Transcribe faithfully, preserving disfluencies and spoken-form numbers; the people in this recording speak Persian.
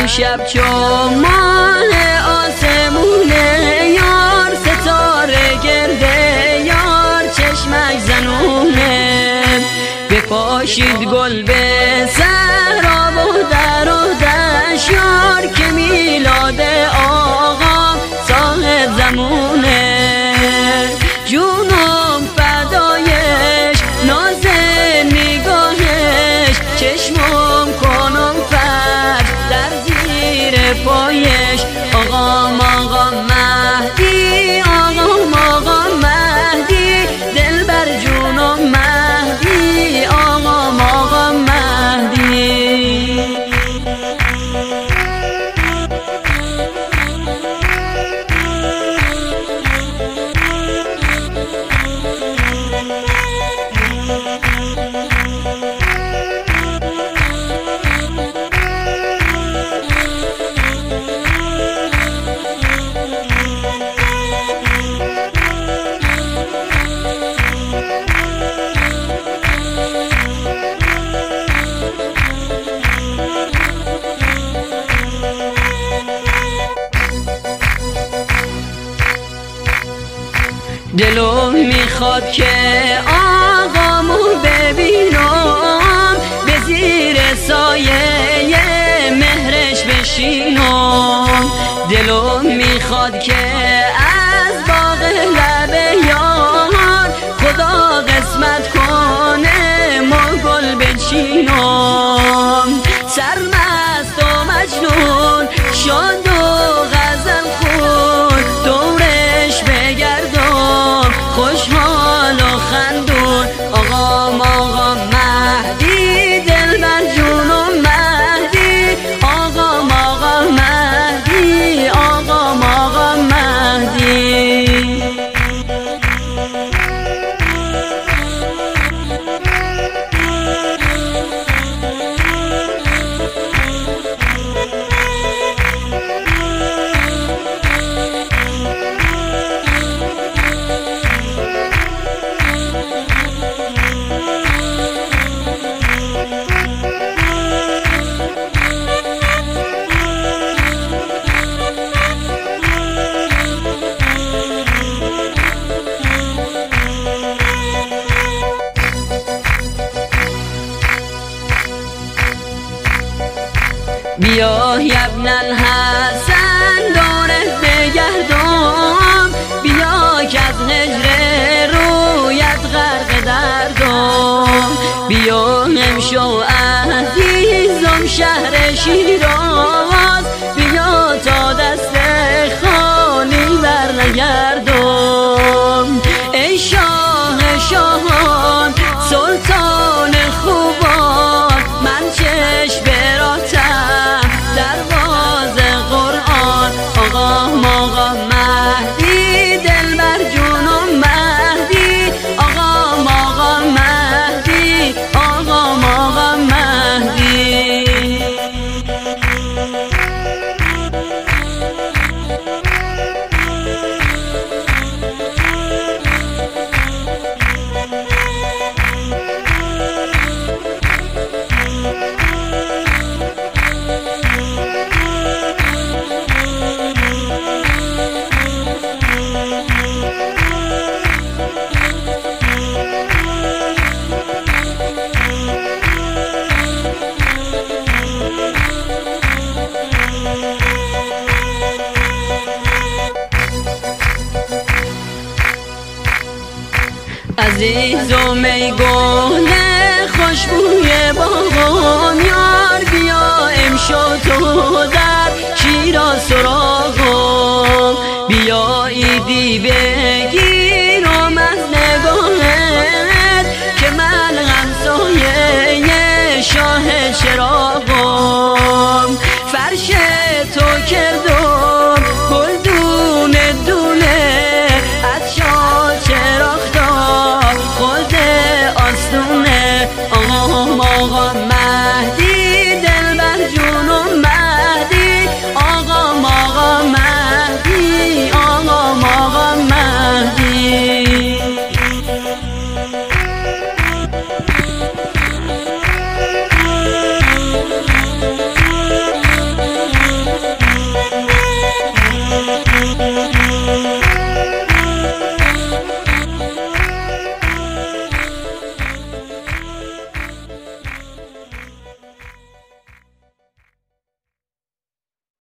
امشب چون ماه آسمونه، یار ستاره گرده، یار چشمک زنونه. بپاشید گل به صحرا و در و دشت، یار که میلاد آقا صاحب زمونه. جونم فدایش ناز نگاهش، چشمم کنم فرش در زیر پایش. آقام آقا مهدی، آقام آقا مهدی، دل بر جونم مهدی، آقام آقا مهدی. دلم میخواد که آقامو ببینم، به زیر سایه مهرش بشینم. دلم میخواد که از باغ لب یار خدا قسمت کنه ما گل بچینم. سرمست و مجنون شاد و غزل خون، دورش بگردم خوشحال و خندون. آقام آقا مهدی، دل بر جونم مهدی، آقام آقا مهدی، آقام آقا مهدی. بیا ابن الحسن دورت بگردم، بیا که از هجر رویت غرق دردم. بیا امشو عزیزم شهر شیراز، بیا تا دست خالی برنگردم. ای شاه شاهان سلطان خوبان، من چشم براتم دروازه قرآن. آقام آقا مهدی، دل بر جونم مهدی، آقام آقا مهدی، آقام آقا مهدی. عزیزم ای گل خوشبوی باغم، یار بیا امشو تو در شیراز سراغم. بیا ایدی به